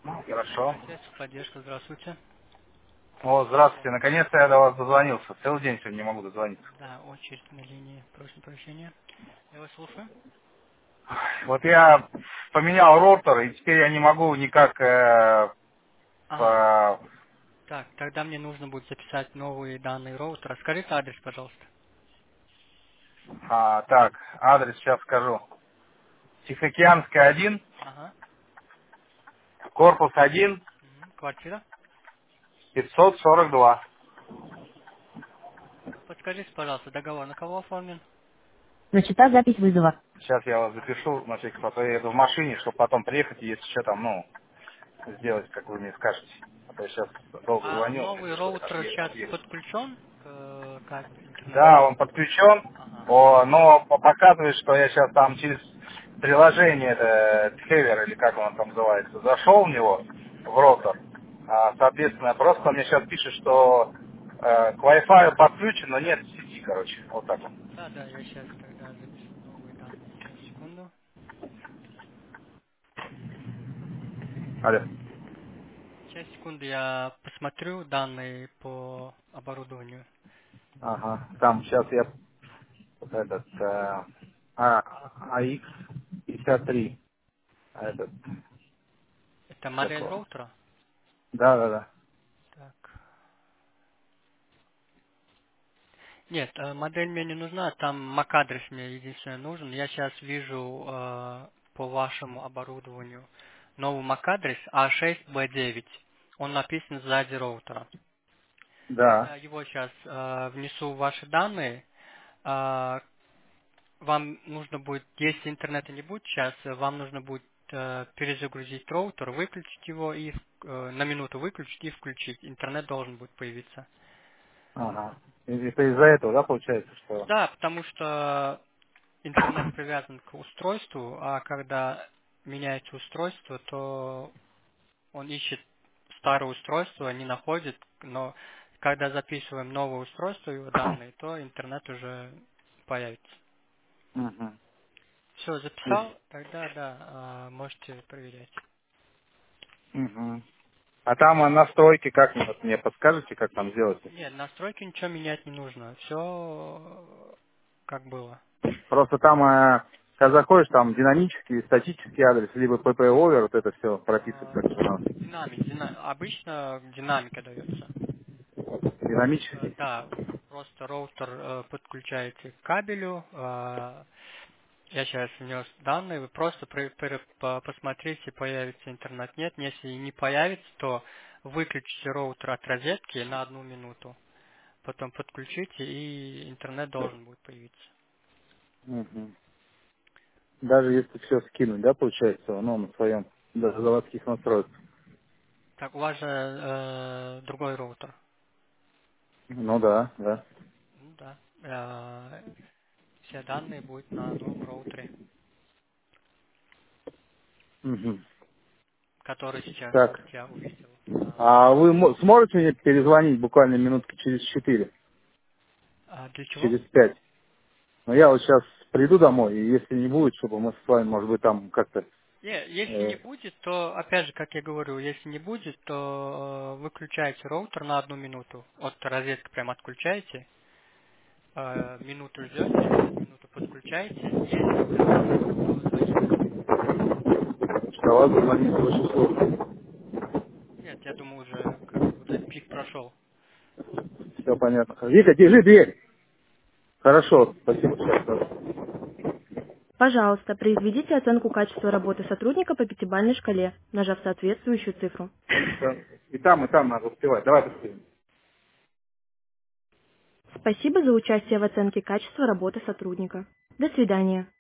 Хорошо. Поддержка, здравствуйте. О, здравствуйте. Наконец-то я до вас дозвонился. Целый день сегодня не могу дозвониться. Да, очередь на линии, прошу прощения. Я вас слушаю. Вот я поменял роутер, и теперь я не могу никак Ага, по... так, тогда мне нужно будет записать новые данные роутера. Скажите адрес, пожалуйста. Так, адрес сейчас скажу. Тихоокеанская 1, Ага, корпус 1, квартира. 542. Подскажите, пожалуйста, договор на кого оформлен? Начата запись вызова. Сейчас я вас запишу, на всякий случай, я еду в машине, чтобы потом приехать, и если что там, сделать, как вы мне скажете. А то я сейчас долго А звоню, новый роутер сейчас подключен к интернету? Да, он подключен, Ага. но показывает, что я сейчас там через приложение, это Тхевер, или как он там называется, зашел в него, в роутер. Соответственно, просто мне сейчас пишет, что к Wi-Fi подключен, но нет сети, короче. Вот так вот. Да, да, я сейчас тогда запишу новые данные. Сейчас, секунду. Алло. Сейчас, секунду, я посмотрю данные по оборудованию. Ага. Там сейчас я этот AX 53. Этот. Это Сейчас. модель роутера? Да, да, да. Так. Нет, модель мне не нужна, там MAC-адрес мне единственное нужен. Я сейчас вижу по вашему оборудованию новый MAC-адрес A6B9. Он написан сзади роутера. Да. Я его сейчас внесу в ваши данные. А, Вам нужно будет, если интернета не будет сейчас, вам нужно будет перезагрузить роутер, выключить его и на минуту выключить и включить. Интернет должен будет появиться. Ага. Это из-за этого, да, получается, что... Да, потому что интернет привязан к устройству, а когда меняется устройство, то он ищет старое устройство, не находит, но когда записываем новое устройство, его данные, то интернет уже появится. Мгм. Все, записал, тогда да, можете проверять. Мгм. А там настройки, как мне подскажете, как там сделать? Нет, настройки ничего менять не нужно, все как было. Просто там, когда заходишь, там динамический, статический адрес, либо PP-овер, вот это все прописывать, как что надо. Обычно динамика дается. Динамический. Да, просто роутер подключаете к кабелю. Я сейчас внес данные, вы просто посмотрите, появится интернет, нет. Если не появится, то выключите роутер от розетки на 1 минуту. Потом подключите, и интернет должен будет появиться. Мгм. Даже если все скинуть, да, получается, на своем, даже заводских настройках. Так, у вас же другой роутер. Ну да, да. Ну да. Все данные будут на новом роутере, Мгм. который сейчас вот Так. я увидел. А вы сможете мне перезвонить буквально минутки через 4, Для чего? через 5? Но я вот сейчас приду домой, и если не будет, чтобы мы с вами, может быть, там как-то... Если не будет, то, опять же, как я говорю, если не будет, то выключаете роутер на 1 минуту. От розетки прям отключаете, минуту ждете, через минуту подключаете. Если интернет будет, то звоните. Что вас звонит очень сложно. Нет, я думаю, уже как бы вот этот пик прошел. Все понятно. Вика, держи дверь. Хорошо, спасибо. Сейчас. Пожалуйста, произведите оценку качества работы сотрудника по пятибалльной шкале, нажав соответствующую цифру. И там надо успевать. Давай быстрее. Спасибо за участие в оценке качества работы сотрудника. До свидания.